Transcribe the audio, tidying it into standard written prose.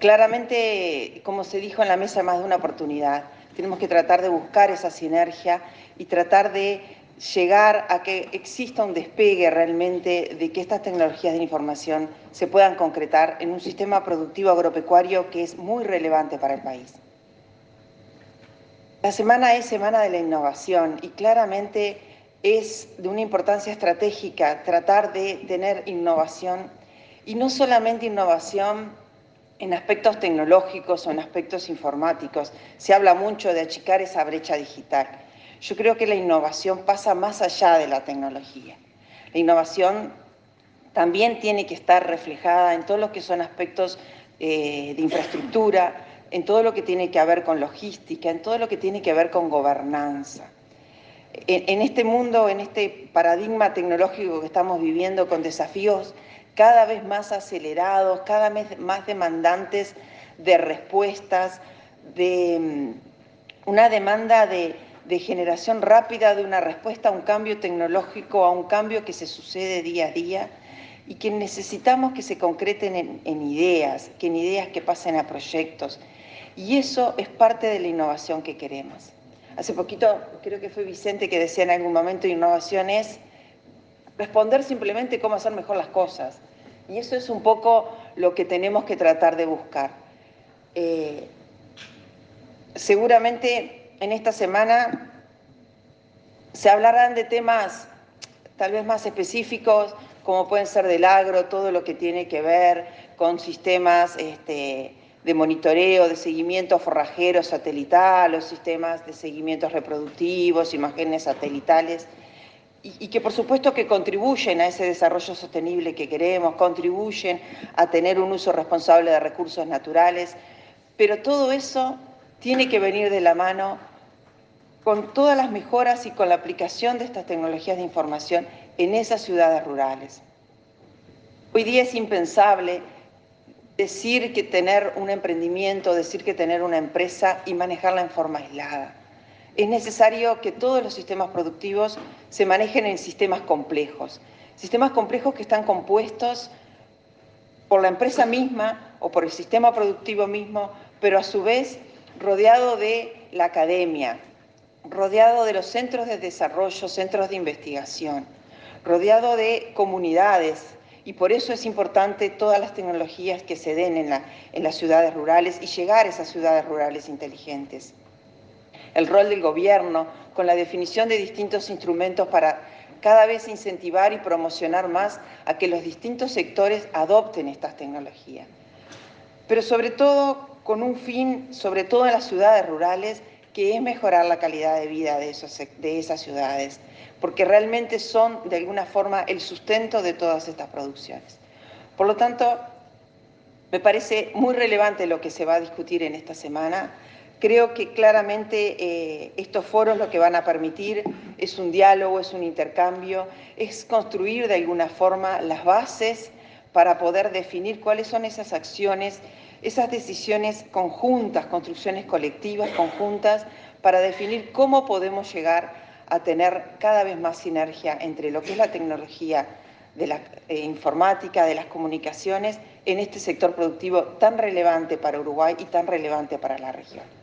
Claramente, como se dijo en la mesa más de una oportunidad, tenemos que tratar de buscar esa sinergia y tratar de llegar a que exista un despegue realmente de que estas tecnologías de información se puedan concretar en un sistema productivo agropecuario que es muy relevante para el país. La semana es Semana de la Innovación y claramente es de una importancia estratégica tratar de tener innovación y no solamente innovación en aspectos tecnológicos o en aspectos informáticos. Se habla mucho de achicar esa brecha digital. Yo creo que la innovación pasa más allá de la tecnología. La innovación también tiene que estar reflejada en todo lo que son aspectos de infraestructura, en todo lo que tiene que ver con logística, en todo lo que tiene que ver con gobernanza. En este mundo, en este paradigma tecnológico que estamos viviendo con desafíos cada vez más acelerados, cada vez más demandantes de respuestas, de una demanda de generación rápida de una respuesta a un cambio tecnológico, a un cambio que se sucede día a día y que necesitamos que se concreten en ideas, que en ideas que pasen a proyectos. Y eso es parte de la innovación que queremos. Hace poquito, creo que fue Vicente que decía en algún momento, innovación es responder simplemente cómo hacer mejor las cosas. Y eso es un poco lo que tenemos que tratar de buscar. Seguramente en esta semana se hablarán de temas tal vez más específicos, como pueden ser del agro, todo lo que tiene que ver con sistemas de monitoreo, de seguimiento forrajero satelital, los sistemas de seguimientos reproductivos, imágenes satelitales, y que por supuesto que contribuyen a ese desarrollo sostenible que queremos, contribuyen a tener un uso responsable de recursos naturales, pero todo eso tiene que venir de la mano con todas las mejoras y con la aplicación de estas tecnologías de información en esas ciudades rurales. Hoy día es impensable decir que tener un emprendimiento, decir que tener una empresa y manejarla en forma aislada. Es necesario que todos los sistemas productivos se manejen en sistemas complejos que están compuestos por la empresa misma o por el sistema productivo mismo, pero a su vez rodeado de la academia, rodeado de los centros de desarrollo, centros de investigación, rodeado de comunidades, y por eso es importante todas las tecnologías que se den en las ciudades rurales y llegar a esas ciudades rurales inteligentes. El rol del gobierno con la definición de distintos instrumentos para cada vez incentivar y promocionar más a que los distintos sectores adopten estas tecnologías. Pero sobre todo con un fin, sobre todo en las ciudades rurales, que es mejorar la calidad de vida de esas ciudades, porque realmente son de alguna forma el sustento de todas estas producciones. Por lo tanto, me parece muy relevante lo que se va a discutir en esta semana. Creo que claramente estos foros lo que van a permitir es un diálogo, es un intercambio, es construir de alguna forma las bases para poder definir cuáles son esas acciones, esas decisiones conjuntas, construcciones colectivas conjuntas, para definir cómo podemos llegar a tener cada vez más sinergia entre lo que es la tecnología de la informática, de las comunicaciones, en este sector productivo tan relevante para Uruguay y tan relevante para la región.